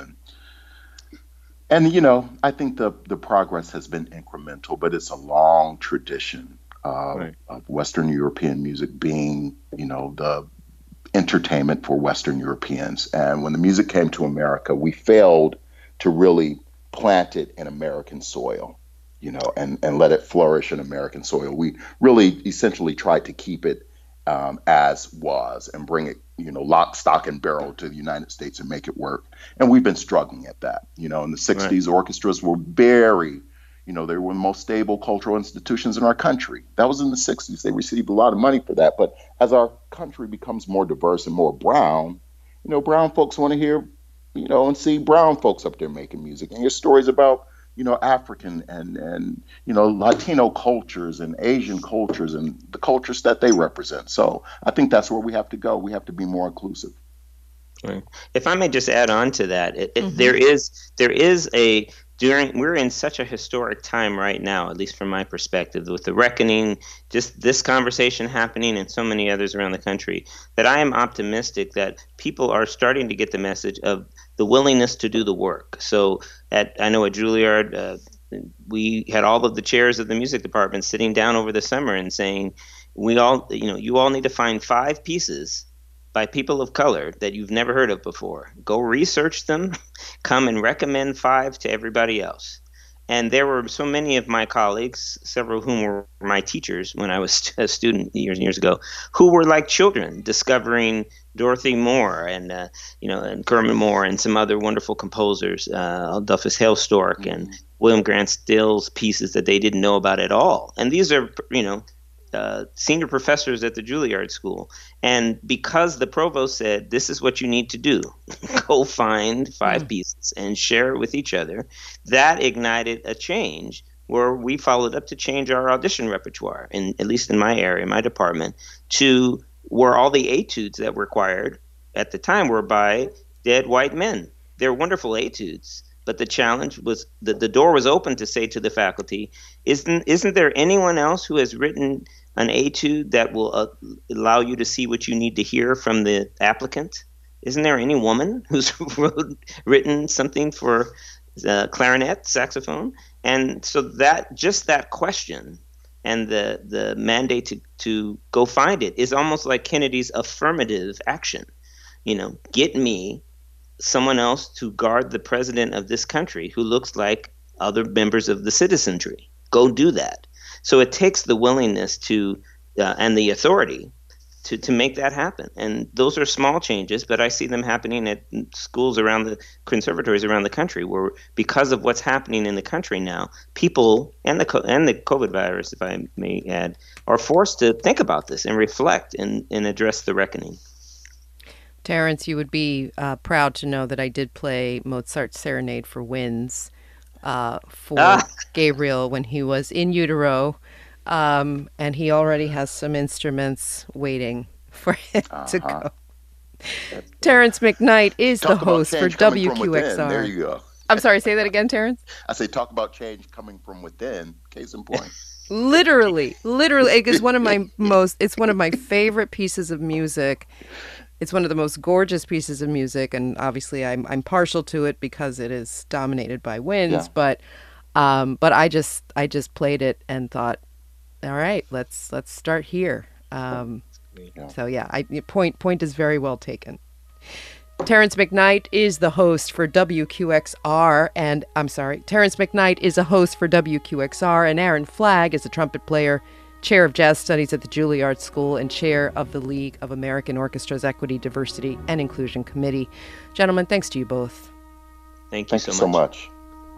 And I think the progress has been incremental, but it's a long tradition of Western European music being, the entertainment for Western Europeans. And when the music came to America, we failed to really plant it in American soil, and let it flourish in American soil. We really essentially tried to keep it as was and bring it, lock, stock, and barrel to the United States and make it work. And we've been struggling at that. In the 60s, orchestras were very, they were the most stable cultural institutions in our country. That was in the 60s. They received a lot of money for that. But as our country becomes more diverse and more brown, brown folks want to hear, and see brown folks up there making music. And your stories about, African and Latino cultures and Asian cultures and the cultures that they represent. So I think that's where we have to go. We have to be more inclusive. Right. If I may just add on to that, we're in such a historic time right now, at least from my perspective, with the reckoning, just this conversation happening and so many others around the country, that I am optimistic that people are starting to get the message of the willingness to do the work. So I know at Juilliard, we had all of the chairs of the music department sitting down over the summer and saying, you all need to find 5 pieces by people of color that you've never heard of before. Go research them, come and recommend 5 to everybody else. And there were so many of my colleagues, several of whom were my teachers when I was a student years and years ago, who were like children discovering Dorothy Moore and Kermit Moore and some other wonderful composers, Adolphus Hailstork and William Grant Still's pieces that they didn't know about at all. And these are, senior professors at the Juilliard School. And because the provost said, this is what you need to do, go find 5 pieces and share it with each other, that ignited a change where we followed up to change our audition repertoire, at least in my area, my department, to where all the etudes that were required at the time were by dead white men. They're wonderful etudes. But the challenge was that the door was open to say to the faculty, isn't there anyone else who has written an etude that will allow you to see what you need to hear from the applicant? Isn't there any woman who's written something for clarinet, saxophone? And so that question and the mandate to go find it is almost like Kennedy's affirmative action. Get me someone else to guard the president of this country who looks like other members of the citizenry. Go do that. So it takes the willingness to and the authority to make that happen. And those are small changes, but I see them happening at schools around the conservatories around the country, where because of what's happening in the country now, people and the COVID virus, if I may add, are forced to think about this and reflect and address the reckoning. Terrence, you would be proud to know that I did play Mozart's Serenade for Winds for Gabriel when he was in utero, and he already has some instruments waiting for him to go. Terrence McKnight is the host for WQXR. There you go. I'm sorry, say that again, Terrence? I say talk about change coming from within, case in point. Literally, it's one of my favorite pieces of music. It's one of the most gorgeous pieces of music, and obviously I'm partial to it because it is dominated by winds. Yeah. But I just played it and thought, all right, let's start here. So yeah, point is very well taken. Terrence McKnight is the host for WQXR, Terrence McKnight is a host for WQXR, and Aaron Flagg is a trumpet player chair of jazz studies at the Juilliard School and chair of the League of American Orchestras Equity, Diversity, and Inclusion Committee. Gentlemen, thanks to you both. Thank you so much.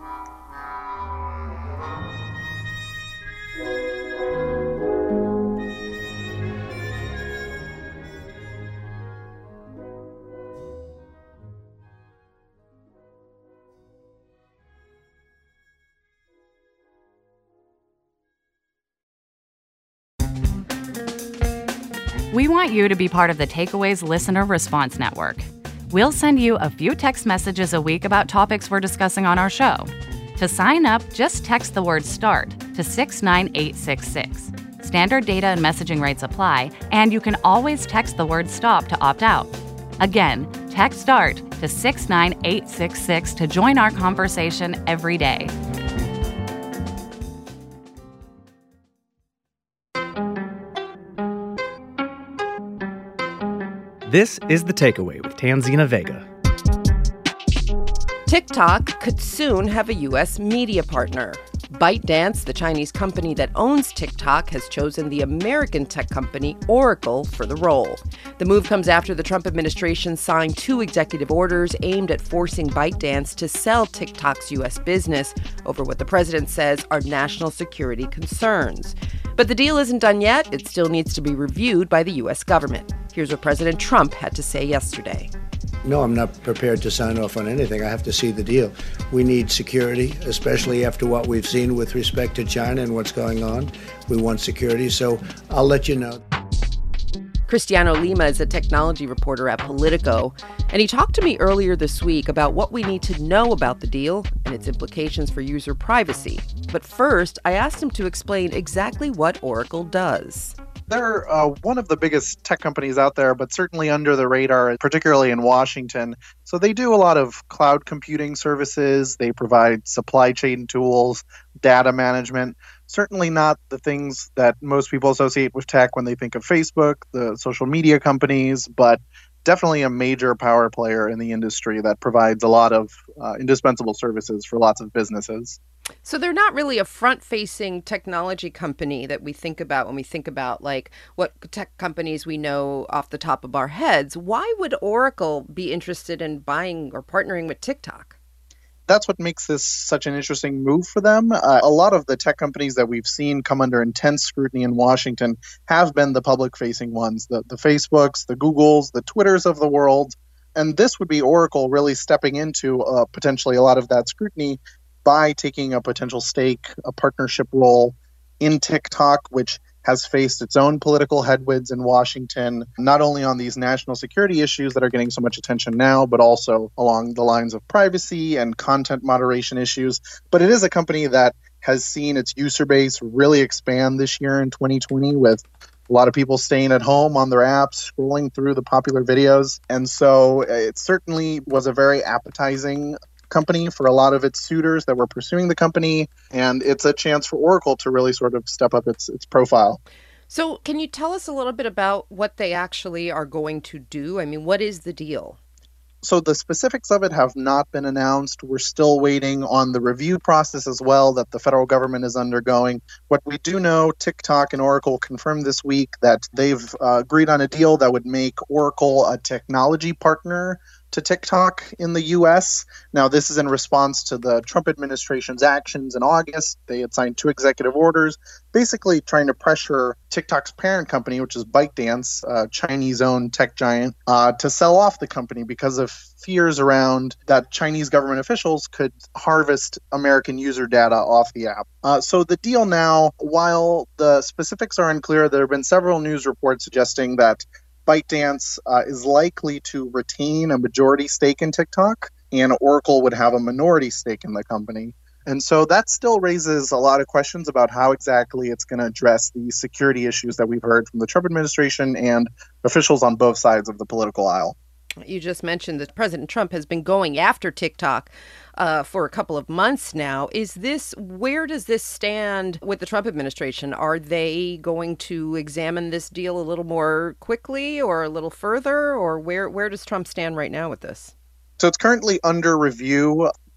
We want you to be part of the Takeaways Listener Response Network. We'll send you a few text messages a week about topics we're discussing on our show. To sign up, just text the word START to 69866. Standard data and messaging rates apply, and you can always text the word STOP to opt out. Again, text START to 69866 to join our conversation every day. This is The Takeaway with Tanzina Vega. TikTok could soon have a U.S. media partner. ByteDance, the Chinese company that owns TikTok, has chosen the American tech company Oracle for the role. The move comes after the Trump administration signed 2 executive orders aimed at forcing ByteDance to sell TikTok's U.S. business over what the president says are national security concerns. But the deal isn't done yet. It still needs to be reviewed by the U.S. government. Here's what President Trump had to say yesterday. No, I'm not prepared to sign off on anything. I have to see the deal. We need security, especially after what we've seen with respect to China and what's going on. We want security, so I'll let you know. Cristiano Lima is a technology reporter at Politico, and he talked to me earlier this week about what we need to know about the deal and its implications for user privacy. But first, I asked him to explain exactly what Oracle does. They're one of the biggest tech companies out there, but certainly under the radar, particularly in Washington. So they do a lot of cloud computing services. They provide supply chain tools, data management. Certainly not the things that most people associate with tech when they think of Facebook, the social media companies, but definitely a major power player in the industry that provides a lot of indispensable services for lots of businesses. So they're not really a front-facing technology company that we think about when we think about like what tech companies we know off the top of our heads. Why would Oracle be interested in buying or partnering with TikTok? That's what makes this such an interesting move for them. A lot of the tech companies that we've seen come under intense scrutiny in Washington have been the public-facing ones, the Facebooks, the Googles, the Twitters of the world. And this would be Oracle really stepping into potentially a lot of that scrutiny by taking a potential stake, a partnership role in TikTok, which has faced its own political headwinds in Washington, not only on these national security issues that are getting so much attention now, but also along the lines of privacy and content moderation issues. But it is a company that has seen its user base really expand this year in 2020 with a lot of people staying at home on their apps, scrolling through the popular videos. And so it certainly was a very appetizing company for a lot of its suitors that were pursuing the company, and it's a chance for Oracle to really sort of step up its profile. So can you tell us a little bit about what they actually are going to do? I mean, what is the deal? So the specifics of it have not been announced. We're still waiting on the review process as well that the federal government is undergoing. What we do know, TikTok and Oracle confirmed this week that they've agreed on a deal that would make Oracle a technology partner to TikTok in the U.S. Now, this is in response to the Trump administration's actions in August. They had signed 2 executive orders, basically trying to pressure TikTok's parent company, which is ByteDance, a Chinese-owned tech giant, to sell off the company because of fears around that Chinese government officials could harvest American user data off the app. So the deal now, while the specifics are unclear, there have been several news reports suggesting that ByteDance is likely to retain a majority stake in TikTok, and Oracle would have a minority stake in the company. And so that still raises a lot of questions about how exactly it's going to address the security issues that we've heard from the Trump administration and officials on both sides of the political aisle. You just mentioned that President Trump has been going after TikTok for a couple of months now. Where does this stand with the Trump administration? Are they going to examine this deal a little more quickly or a little further? Or where does Trump stand right now with this? So it's currently under review.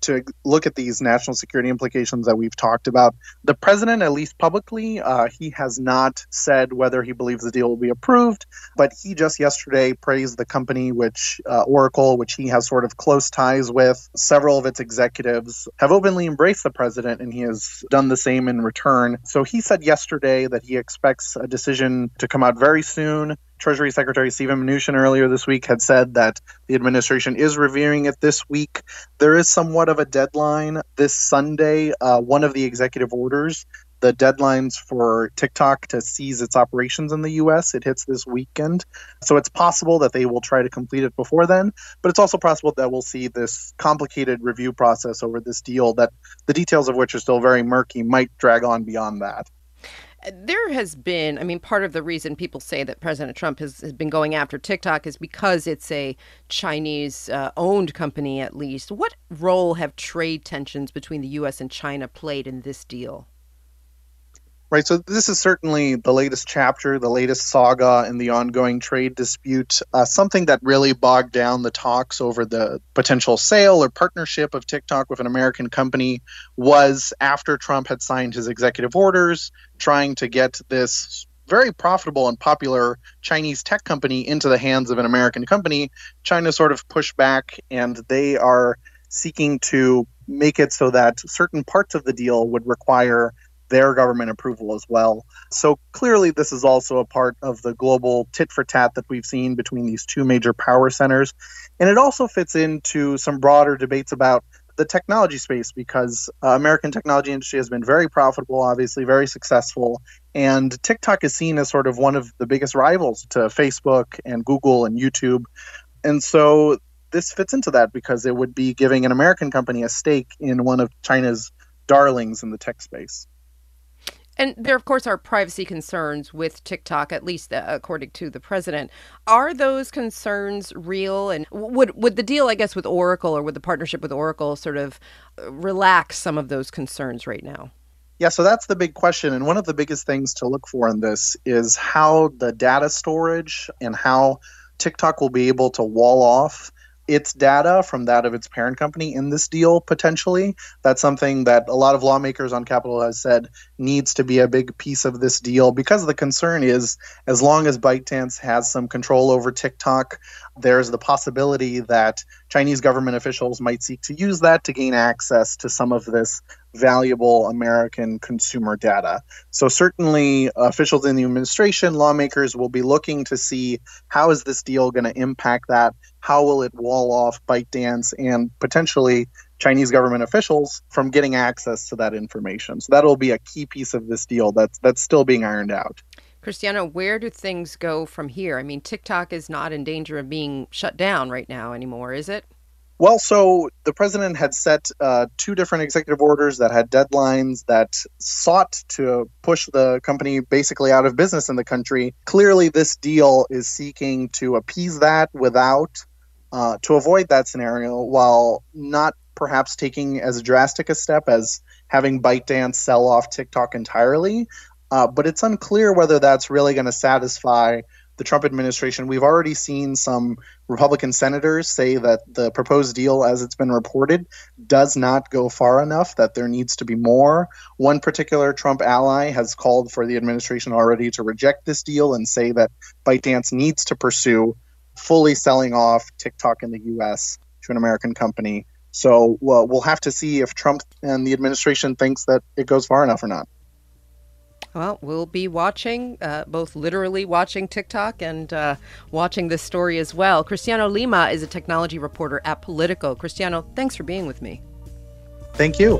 to look at these national security implications that we've talked about. The president, at least publicly, he has not said whether he believes the deal will be approved, but he just yesterday praised the company, which Oracle, which he has sort of close ties with. Several of its executives have openly embraced the president, and he has done the same in return. So he said yesterday that he expects a decision to come out very soon. Treasury Secretary Steven Mnuchin earlier this week had said that the administration is reviewing it this week. There is somewhat of a deadline this Sunday. One of the executive orders, the deadlines for TikTok to cease its operations in the U.S., it hits this weekend. So it's possible that they will try to complete it before then, but it's also possible that we'll see this complicated review process over this deal that the details of which are still very murky might drag on beyond that. There has been, part of the reason people say that President Trump has been going after TikTok is because it's a Chinese-owned company, at least. What role have trade tensions between the U.S. and China played in this deal? Right, so this is certainly the latest chapter, the latest saga in the ongoing trade dispute, something that really bogged down the talks over the potential sale or partnership of TikTok with an American company was after Trump had signed his executive orders, trying to get this very profitable and popular Chinese tech company into the hands of an American company. China sort of pushed back, and they are seeking to make it so that certain parts of the deal would require their government approval as well. So clearly this is also a part of the global tit-for-tat that we've seen between these two major power centers. And it also fits into some broader debates about the technology space because American technology industry has been very profitable, obviously very successful. And TikTok is seen as sort of one of the biggest rivals to Facebook and Google and YouTube. And so this fits into that because it would be giving an American company a stake in one of China's darlings in the tech space. And there, of course, are privacy concerns with TikTok, at least according to the president. Are those concerns real? And would the deal, I guess, with Oracle or would the partnership with Oracle sort of relax some of those concerns right now? Yeah, so that's the big question. And one of the biggest things to look for in this is how the data storage and how TikTok will be able to wall off its data from that of its parent company in this deal, potentially. That's something that a lot of lawmakers on Capitol has said needs to be a big piece of this deal because the concern is as long as ByteDance has some control over TikTok, there's the possibility that Chinese government officials might seek to use that to gain access to some of this valuable American consumer data. So certainly officials in the administration, lawmakers will be looking to see how is this deal going to impact that? How will it wall off ByteDance and potentially Chinese government officials from getting access to that information? So that'll be a key piece of this deal that's still being ironed out. Cristiano, where do things go from here? TikTok is not in danger of being shut down right now anymore, is it? Well, so the president had set two different executive orders that had deadlines that sought to push the company basically out of business in the country. Clearly, this deal is seeking to appease that without, to avoid that scenario, while not perhaps taking as drastic a step as having ByteDance sell off TikTok entirely. But it's unclear whether that's really going to satisfy the Trump administration. We've already seen some Republican senators say that the proposed deal, as it's been reported, does not go far enough, that there needs to be more. One particular Trump ally has called for the administration already to reject this deal and say that ByteDance needs to pursue fully selling off TikTok in the U.S. to an American company. So we'll have to see if Trump and the administration thinks that it goes far enough or not. Well, we'll be watching, both literally watching TikTok and watching this story as well. Cristiano Lima is a technology reporter at Politico. Cristiano, thanks for being with me. Thank you.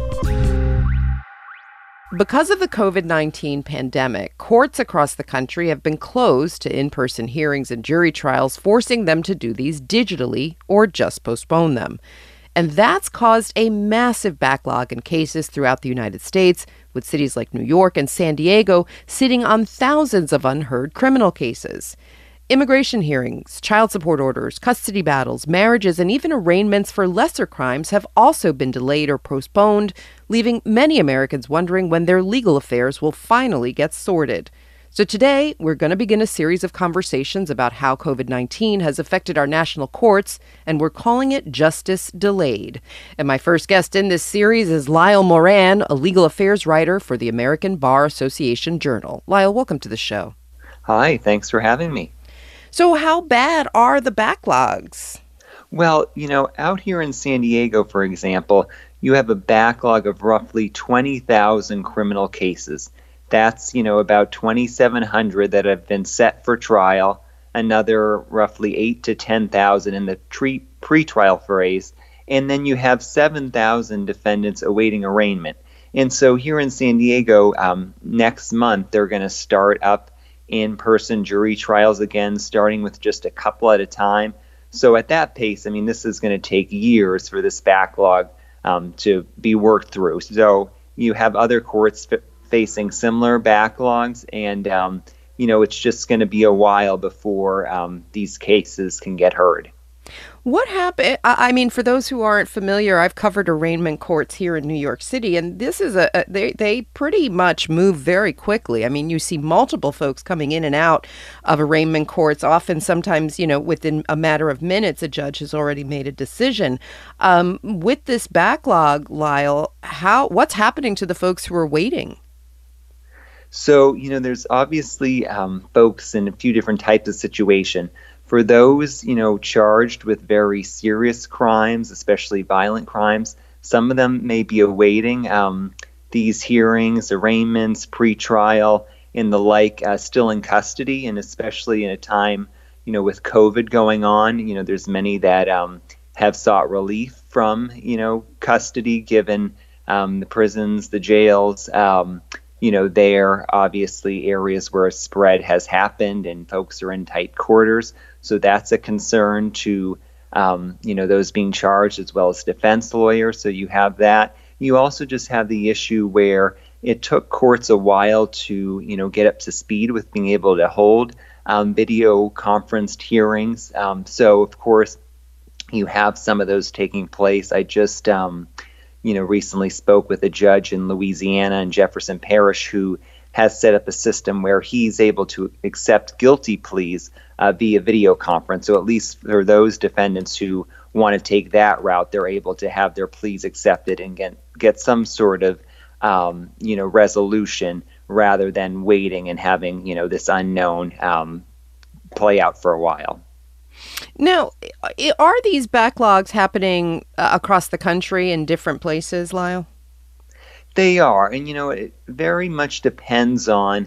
Because of the COVID-19 pandemic, courts across the country have been closed to in-person hearings and jury trials, forcing them to do these digitally or just postpone them. And that's caused a massive backlog in cases throughout the United States, with cities like New York and San Diego sitting on thousands of unheard criminal cases. Immigration hearings, child support orders, custody battles, marriages, and even arraignments for lesser crimes have also been delayed or postponed, leaving many Americans wondering when their legal affairs will finally get sorted. So today, we're going to begin a series of conversations about how COVID-19 has affected our national courts, and we're calling it Justice Delayed. And my first guest in this series is Lyle Moran, a legal affairs writer for the American Bar Association Journal. Lyle, welcome to the show. Hi, thanks for having me. So how bad are the backlogs? Well, out here in San Diego, for example, you have a backlog of roughly 20,000 criminal cases. That's, about 2,700 that have been set for trial, another roughly 8 to 10,000 in the pre-trial phase, and then you have 7,000 defendants awaiting arraignment. And so here in San Diego, next month, they're going to start up in-person jury trials again, starting with just a couple at a time. So at that pace, this is going to take years for this backlog to be worked through. So you have other courts facing similar backlogs, and it's just going to be a while before these cases can get heard. What happened? For those who aren't familiar, I've covered arraignment courts here in New York City, and this is they pretty much move very quickly. You see multiple folks coming in and out of arraignment courts. Often, sometimes, within a matter of minutes, a judge has already made a decision. With this backlog, Lyle, what's happening to the folks who are waiting? So, there's obviously folks in a few different types of situation. For those, charged with very serious crimes, especially violent crimes, some of them may be awaiting these hearings, arraignments, pretrial, and the like, still in custody, and especially in a time, with COVID going on, there's many that have sought relief from, custody, given the prisons, the jails. They're obviously areas where a spread has happened and folks are in tight quarters. So that's a concern to, those being charged as well as defense lawyers. So you have that. You also just have the issue where it took courts a while to, get up to speed with being able to hold video conferenced hearings. So, of course, you have some of those taking place. I just recently spoke with a judge in Louisiana and Jefferson Parish who has set up a system where he's able to accept guilty pleas via video conference. So at least for those defendants who want to take that route, they're able to have their pleas accepted and get some sort of, resolution rather than waiting and having, this unknown play out for a while. Now, are these backlogs happening across the country in different places, Lyle? They are. And, it very much depends on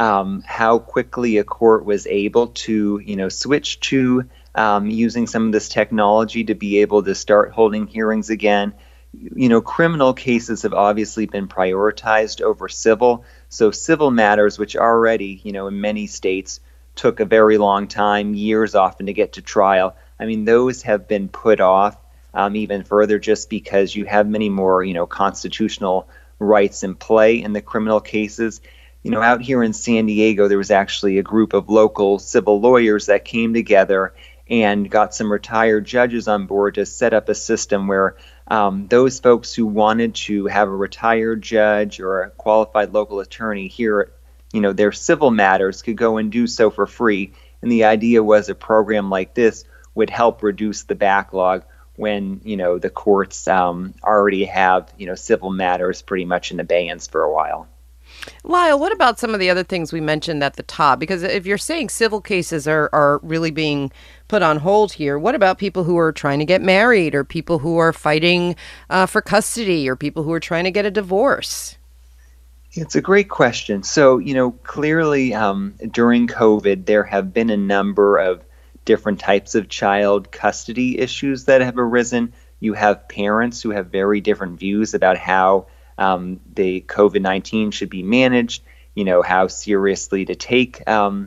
how quickly a court was able to, switch to using some of this technology to be able to start holding hearings again. Criminal cases have obviously been prioritized over civil. So civil matters, which already, in many states, took a very long time, years often, to get to trial. Those have been put off even further just because you have many more, constitutional rights in play in the criminal cases. Out here in San Diego, there was actually a group of local civil lawyers that came together and got some retired judges on board to set up a system where those folks who wanted to have a retired judge or a qualified local attorney hear their civil matters could go and do so for free. And the idea was a program like this would help reduce the backlog when, the courts already have, civil matters pretty much in abeyance for a while. Lyle, what about some of the other things we mentioned at the top? Because if you're saying civil cases are really being put on hold here, what about people who are trying to get married or people who are fighting for custody or people who are trying to get a divorce? It's a great question. So, clearly during COVID, there have been a number of different types of child custody issues that have arisen. You have parents who have very different views about how the COVID-19 should be managed, how seriously to take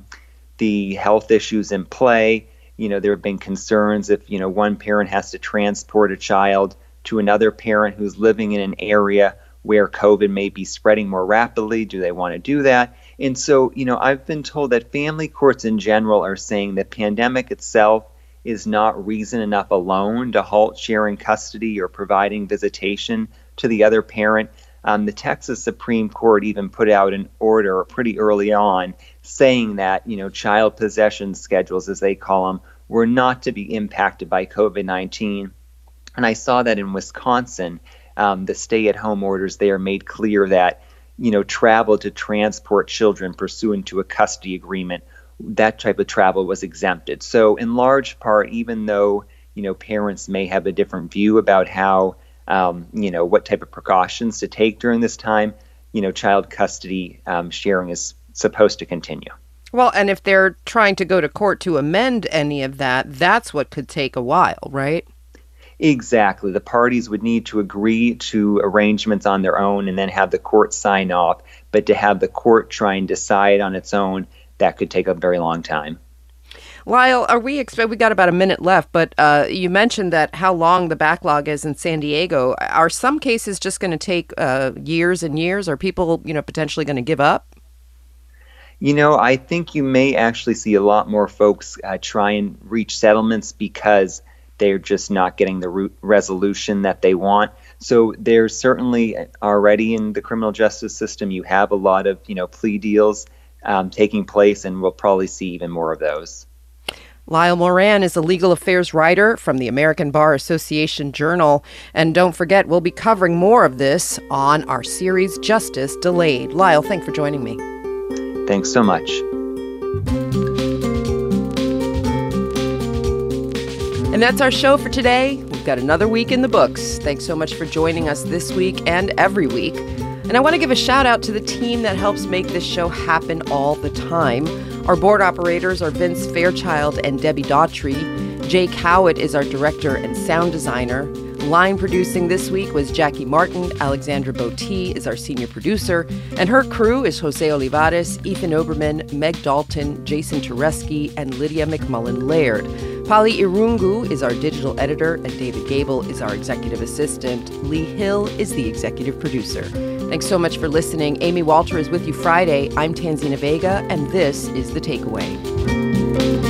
the health issues in play. There have been concerns if, one parent has to transport a child to another parent who's living in an area where COVID may be spreading more rapidly. Do they want to do that? And so, I've been told that family courts in general are saying the pandemic itself is not reason enough alone to halt sharing custody or providing visitation to the other parent. The Texas Supreme Court even put out an order pretty early on saying that, child possession schedules, as they call them, were not to be impacted by COVID-19. And I saw that in Wisconsin, the stay-at-home orders there made clear that, travel to transport children pursuant to a custody agreement, that type of travel was exempted. So in large part, even though, parents may have a different view about how, what type of precautions to take during this time, child custody sharing is supposed to continue. Well, and if they're trying to go to court to amend any of that, that's what could take a while, right? Exactly. The parties would need to agree to arrangements on their own and then have the court sign off. But to have the court try and decide on its own, that could take a very long time. Lyle, we got about a minute left, but you mentioned that how long the backlog is in San Diego. Are some cases just going to take years and years? Are people, potentially going to give up? I think you may actually see a lot more folks try and reach settlements because they're just not getting the resolution that they want. So there's certainly already in the criminal justice system, you have a lot of, plea deals taking place, and we'll probably see even more of those. Lyle Moran is a legal affairs writer from the American Bar Association Journal. And don't forget, we'll be covering more of this on our series Justice Delayed. Lyle, thanks for joining me. Thanks so much. And that's our show for today. We've got another week in the books. Thanks so much for joining us this week and every week. And I want to give a shout out to the team that helps make this show happen all the time. Our board operators are Vince Fairchild and Debbie Daughtry. Jake Howitt is our director and sound designer. Line producing this week was Jackie Martin. Alexandra Botti is our senior producer. And her crew is Jose Olivares, Ethan Oberman, Meg Dalton, Jason Tereski, and Lydia McMullen-Laird. Polly Irungu is our digital editor, and David Gable is our executive assistant. Lee Hill is the executive producer. Thanks so much for listening. Amy Walter is with you Friday. I'm Tanzina Vega, and this is The Takeaway.